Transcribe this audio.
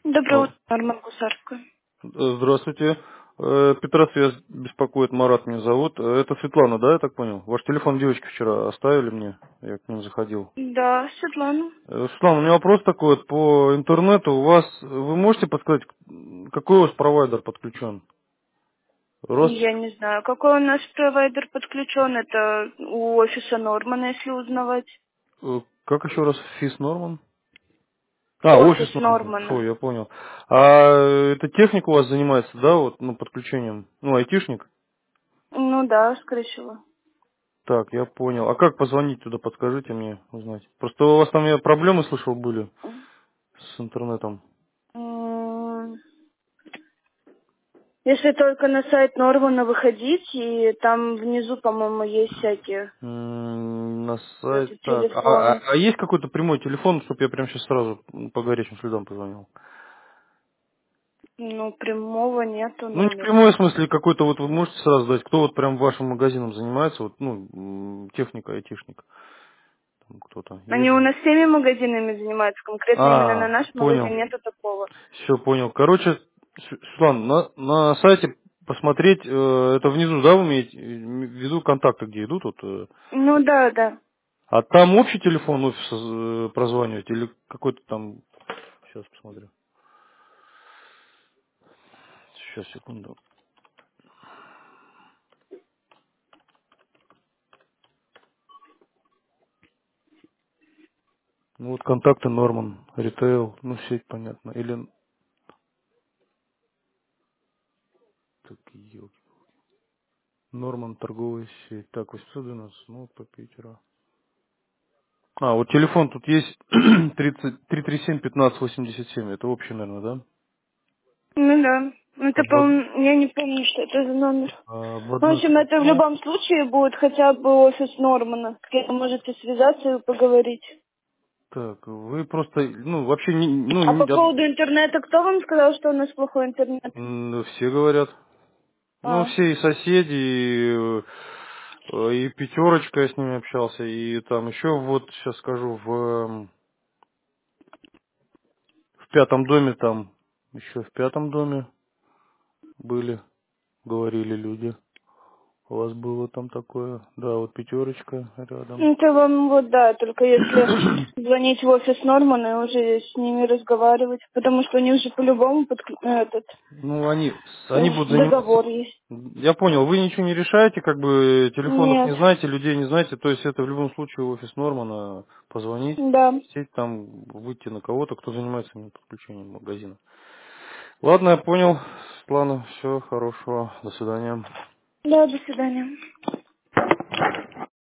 Доброе Алло. утро, Арман Гусарская. Здравствуйте. Петра Связь беспокоит, Марат меня зовут. Это Светлана, да, я так понял? Ваш телефон девочки вчера оставили мне, я к ним заходил. Да, Светлана. Светлана, у меня вопрос такой вот по интернету. Вы можете подсказать, какой у вас провайдер подключен? Рос... Я не знаю, какой у нас провайдер подключен. Это у офиса Нормана, если узнавать. Как еще раз? Фис Норман? Офис Офис Норман. Фу, Нормана. я понял. А это техник у вас занимается, да, вот, ну, подключением? Ну, айтишник? Ну да, скорее всего. Так, я понял. А как позвонить туда, подскажите мне узнать. Просто у вас там я проблемы слышал были с интернетом. М, Если только на сайт Нормана выходить, и там внизу, по-моему, есть всякие На сайт. эти Так, а, телефоны. а есть какой-то прямой телефон, чтобы я прямо сейчас сразу по горячим следам позвонил? Ну, прямого нету Ну, не номера. прямой в смысле какой-то, вот вы можете сразу дать, кто вот прям вашим магазином занимается, вот, ну, техника, айтишник, там кто-то Они есть у же? нас всеми магазинами занимаются, конкретно именно на наш Понял. магазин нету такого. Все, понял. Короче, Светлана, на сайте посмотреть, это внизу, да, вы имеете в виду контакты, где идут, вот, Ну да, да. а там общий телефон офиса прозванивать или какой-то там, сейчас посмотрю, сейчас, секунду. Ну вот контакты Норман, ритейл, ну сеть понятно, или, так, Норман торговая сеть, так, 812, ну по Питеру. Вот телефон тут есть 337 15 87, это общий, наверное, да? Ну да. Это, Об, од- я не помню, что это за номер. об В одной общем, это в статье. любом случае будет хотя бы офис Нормана, где вы можете связаться и поговорить. Так, вы просто, ну, вообще, ну, А по поводу интернета, кто вам сказал, что у нас плохой интернет? все говорят. Ну, А, все и соседи, и пятерочка, я с ними общался, и там еще, вот, сейчас скажу, в пятом доме там, еще в пятом доме были, говорили люди. У вас было там такое, да, вот пятерочка рядом. это вам вот да, только если звонить в офис Нормана и уже с ними разговаривать, потому что у них же по-любому этот Ну, они будут заниматься. договор есть. Я понял, вы ничего не решаете, как бы телефонов Нет, не знаете, людей не знаете, то есть это в любом случае офис Нормана позвонить, да. сеть там, выйти на кого-то, кто занимается именно подключением магазина. Ладно, я понял. Светлана, все, хорошего, до свидания. Да, до свидания.